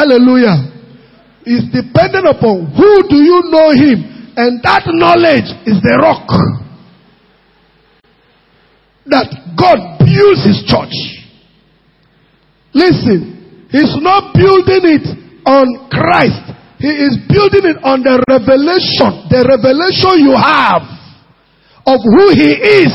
Hallelujah. It's dependent upon who do you know him. And that knowledge is the rock that God builds his church. Listen, he's not building it on Christ. He is building it on the revelation you have of who he is.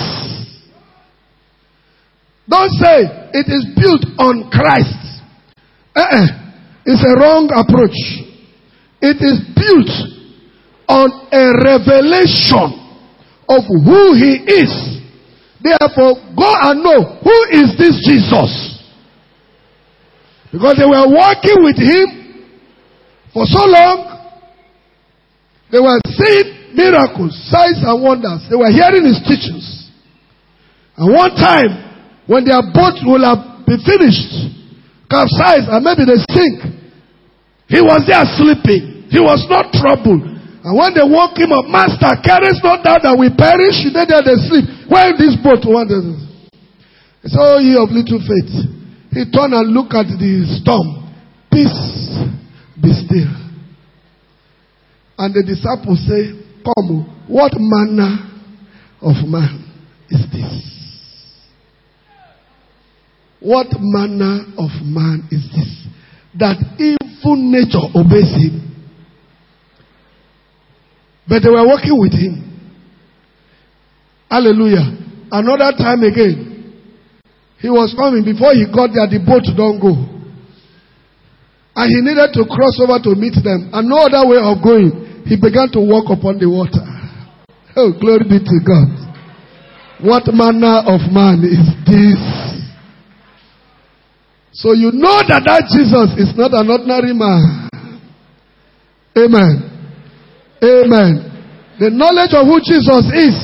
Don't say it is built on Christ. It's a wrong approach. It is built on a revelation of who he is. Therefore, go and know, who is this Jesus? Because they were walking with him for so long. They were seeing miracles, signs and wonders. They were hearing his teachings. And one time, when their boat will have been finished, capsized, and maybe they sink, he was there sleeping. He was not troubled. And when they woke him up, Master, carest not thou that we perish? They there they sleep. Where is this boat? He said, oh, ye of little faith. He turned and looked at the storm. Peace, be still. And the disciples say, come, what manner of man is this? What manner of man is this? That evil nature obeys him. But they were working with him. Hallelujah. Another time again, he was coming. Before he got there, the boat don't go. And he needed to cross over to meet them. And no other way of going. He began to walk upon the water. Oh, glory be to God. What manner of man is this? So you know that Jesus is not an ordinary man. Amen. Amen. The knowledge of who Jesus is.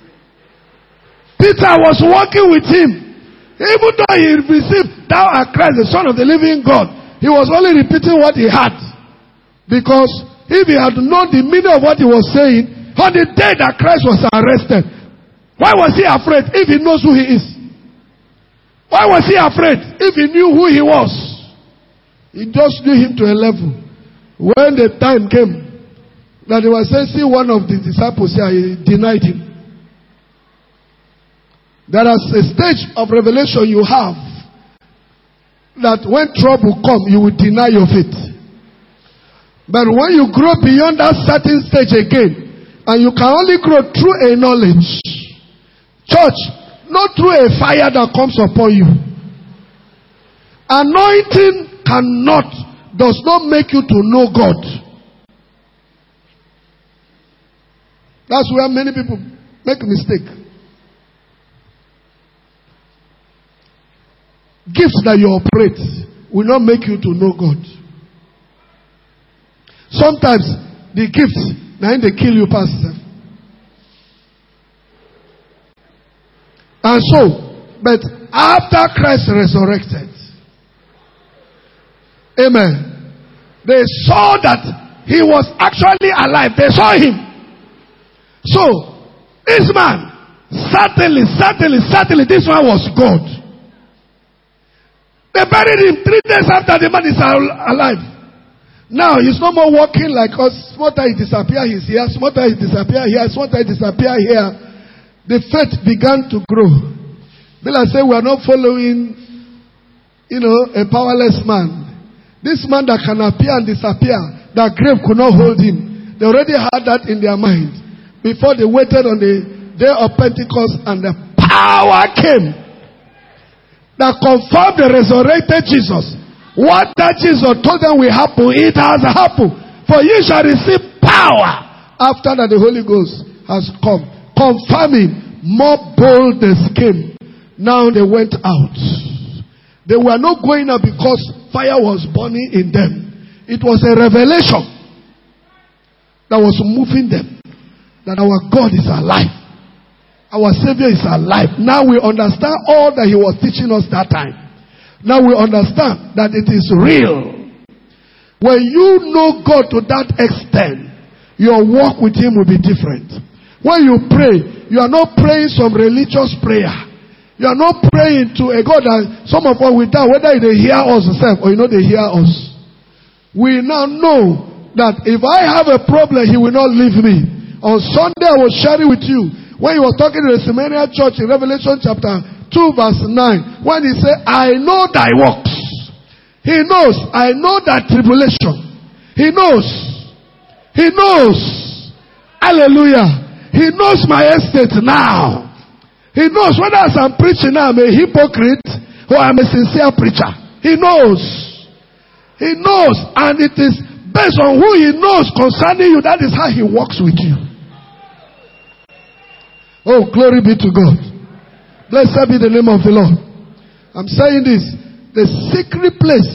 Peter was walking with him. Even though he received, thou art Christ, the Son of the living God, he was only repeating what he had. Because if he had known the meaning of what he was saying, on the day that Christ was arrested, why was he afraid if he knows who he is? Why was he afraid if he knew who he was? He just knew him to a level. When the time came that they were saying, see one of the disciples here, he denied him. There is a stage of revelation you have that when trouble comes, you will deny your faith. But when you grow beyond that certain stage again, and you can only grow through a knowledge, church, not through a fire that comes upon you. Anointing does not make you to know God. That's where many people make a mistake. Gifts that you operate will not make you to know God. Sometimes the gifts, now they kill you, pastor. And so, but after Christ resurrected, amen, they saw that he was actually alive. They saw him. So, this man, certainly, this man was God. They buried him 3 days after the man is alive. Now, he's no more walking like us. Small time he disappear, he's here. Small time he disappear here. Small time he disappear here. The faith began to grow. Bila say we are not following, a powerless man. This man that can appear and disappear, that grave could not hold him. They already had that in their mind before they waited on the day of Pentecost, and the power came that confirmed the resurrected Jesus. What that Jesus told them will happen, it has happened. For you shall receive power after that the Holy Ghost has come. Confirming, more boldness came. Now they went out. They were not going out because fire was burning in them. It was a revelation that was moving them. That our God is alive. Our Savior is alive. Now we understand all that He was teaching us that time. Now we understand that it is real. When you know God to that extent, your walk with Him will be different. When you pray, you are not praying some religious prayer. You are not praying to a God that some of us will doubt whether they hear us or they hear us. We now know that if I have a problem, he will not leave me. On Sunday, I was sharing with you when he was talking to the Samaria church in Revelation chapter 2 verse 9. When he said, I know thy works. He knows. I know thy tribulation. He knows. He knows. Hallelujah. He knows my estate now. He knows whether as I'm preaching now I'm a hypocrite or I'm a sincere preacher. He knows. He knows. And it is based on who he knows concerning you. That is how he works with you. Oh, glory be to God. Blessed be the name of the Lord. I'm saying this. The secret place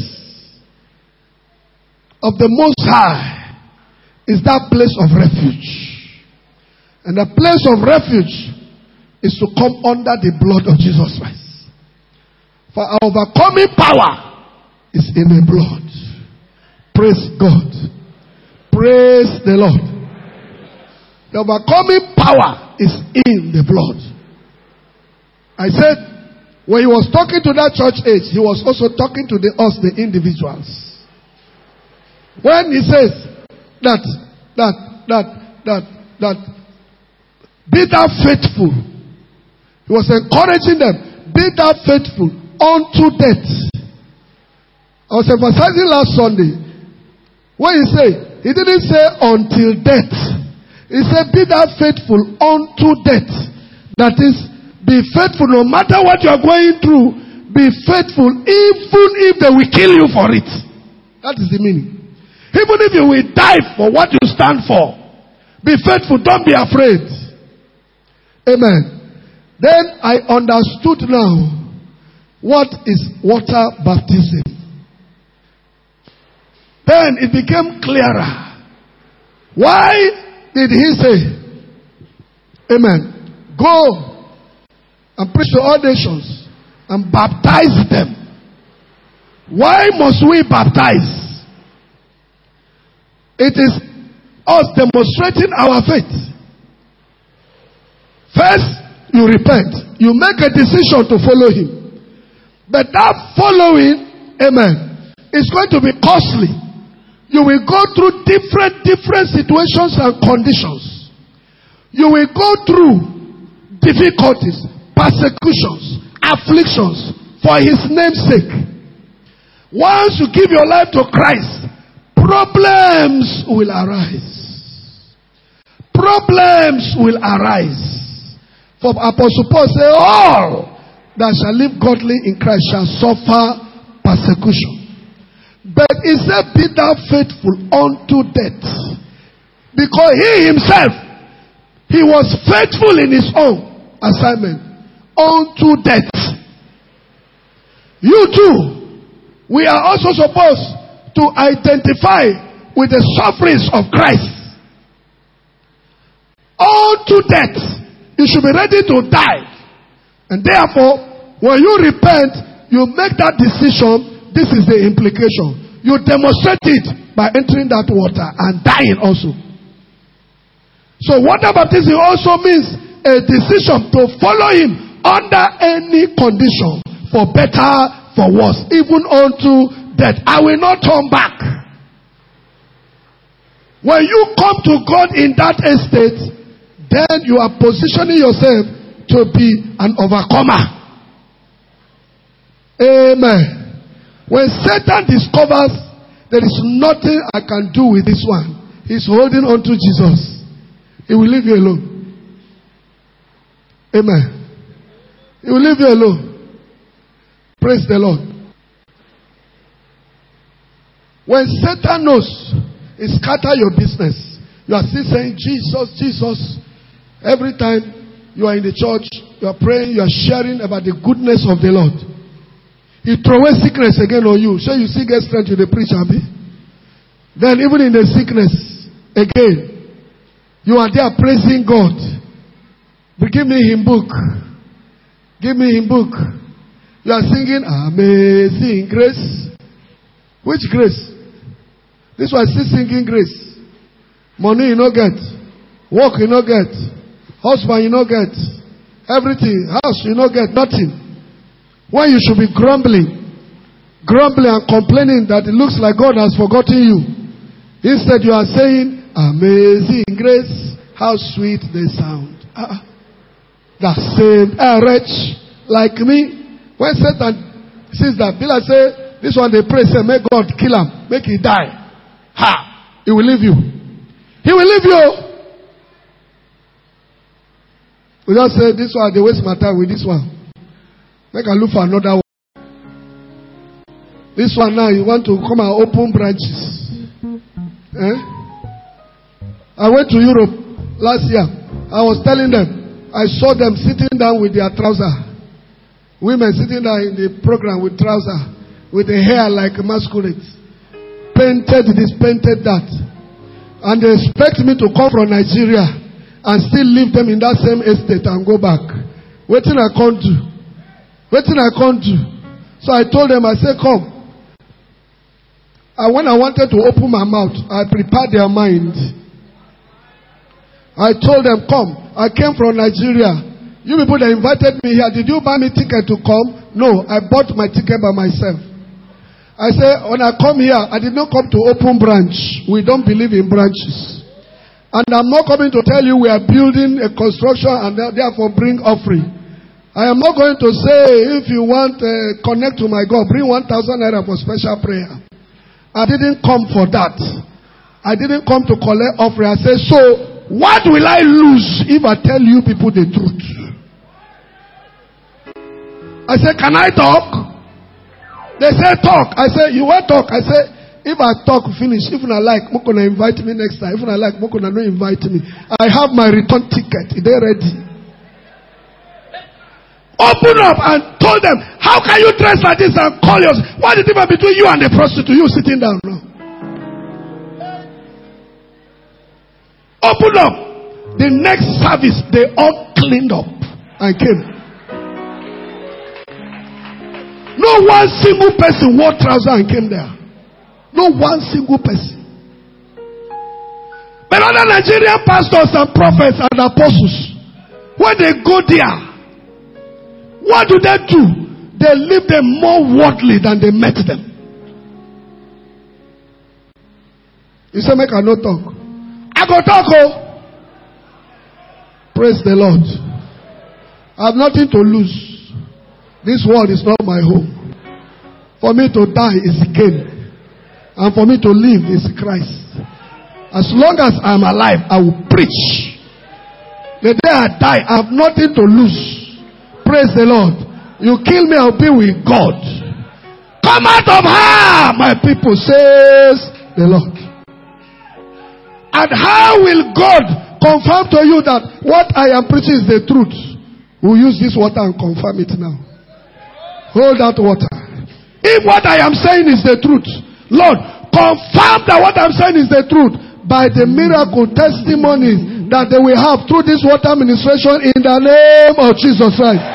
of the Most High is that place of refuge. And the place of refuge is to come under the blood of Jesus Christ. For our overcoming power is in the blood. Praise God. Praise the Lord. The overcoming power is in the blood. I said, when he was talking to that church age, he was also talking to us, the individuals. When he says that be thou faithful, he was encouraging them, be thou faithful unto death. I was emphasizing last Sunday. When he said, he didn't say until death. He said, be thou faithful unto death. That is, be faithful no matter what you are going through. Be faithful even if they will kill you for it. That is the meaning. Even if you will die for what you stand for. Be faithful. Don't be afraid. Amen. Then I understood now what is water baptism. Then it became clearer. Why did he say, amen, go and preach to all nations and baptize them? Why must we baptize? It is us demonstrating our faith. First, you repent. You make a decision to follow him. But that following, amen, is going to be costly. You will go through different situations and conditions. You will go through difficulties, persecutions, afflictions for his name's sake. Once you give your life to Christ, problems will arise. Problems will arise. For Apostle Paul said, all that shall live godly in Christ shall suffer persecution. But he said, be thou faithful unto death. Because he himself, he was faithful in his own assignment unto death. You too, we are also supposed to identify with the sufferings of Christ. Unto death. You should be ready to die. And therefore, when you repent, you make that decision. This is the implication. You demonstrate it by entering that water and dying also. So water baptism also means a decision to follow him under any condition, for better, for worse, even unto death. I will not turn back. When you come to God in that estate, then you are positioning yourself to be an overcomer. Amen. When Satan discovers there is nothing I can do with this one, he's holding on to Jesus. He will leave you alone. Amen. He will leave you alone. Praise the Lord. When Satan knows, he scatters your business. You are still saying, Jesus, Jesus. Every time you are in the church, you are praying, you are sharing about the goodness of the Lord. He throw away sickness again on you. So you still get strength to the preacher, be? Then even in the sickness, again, you are there praising God. But give me hymn book. Give me hymn book. You are singing Amazing Grace. Which grace? This one still singing grace. Money you no get. Work you no get. Husband you no get. Everything. House you no get. Nothing. When you should be grumbling. grumbling and complaining that it looks like God has forgotten you. Instead, you are saying, amazing grace, how sweet they sound. That saved a wretch like me. When Satan sees that, Bill say, this one they pray, say, make God kill him, make he die. He will leave you. He will leave you. We just say, this one, they waste my time with this one. Make I look for another one. This one now, you want to come and open branches. I went to Europe last year. I was telling them, I saw them sitting down with their trouser. Women sitting down in the program with trouser, with the hair like masquerades. Painted this, painted that. And they expect me to come from Nigeria and still leave them in that same estate and go back. Waiting I can't do. Waiting I can't do. So I told them, I said, come. And when I wanted to open my mouth, I prepared their mind. I told them, come. I came from Nigeria. You people that invited me here, did you buy me ticket to come? No, I bought my ticket by myself. I said, when I come here, I did not come to open branch. We don't believe in branches. And I'm not coming to tell you we are building a construction and therefore bring offering. I am not going to say, if you want connect to my God, bring 1,000 naira for special prayer. I didn't come for that. I didn't come to collect offering. I said, so what will I lose if I tell you people the truth? I said, can I talk? They say talk. I said, you want talk? I said, if I talk finish, if I like, Mokona invite me next time. If I like, Mokona no invite me. I have my return ticket. They're ready. Open up and told them, how can you dress like this and call yours? What is the difference between you and the prostitute? You sitting down now. Open up. The next service, they all cleaned up and came. No one single person wore trousers and came there. No one single person. But other Nigerian pastors and prophets and apostles, when they go there, what do? They leave them more worldly than they met them. You say, make I no talk. I go talk, oh. Praise the Lord. I have nothing to lose. This world is not my home. For me to die is gain. And for me to live is Christ. As long as I am alive, I will preach. The day I die, I have nothing to lose. Praise the Lord. You kill me, I'll be with God. Come out of her, my people, says the Lord. And how will God confirm to you that what I am preaching is the truth? We'll use this water and confirm it now. Hold that water. If what I am saying is the truth, Lord, confirm that what I'm saying is the truth by the miracle testimonies that they will have through this water ministration in the name of Jesus Christ.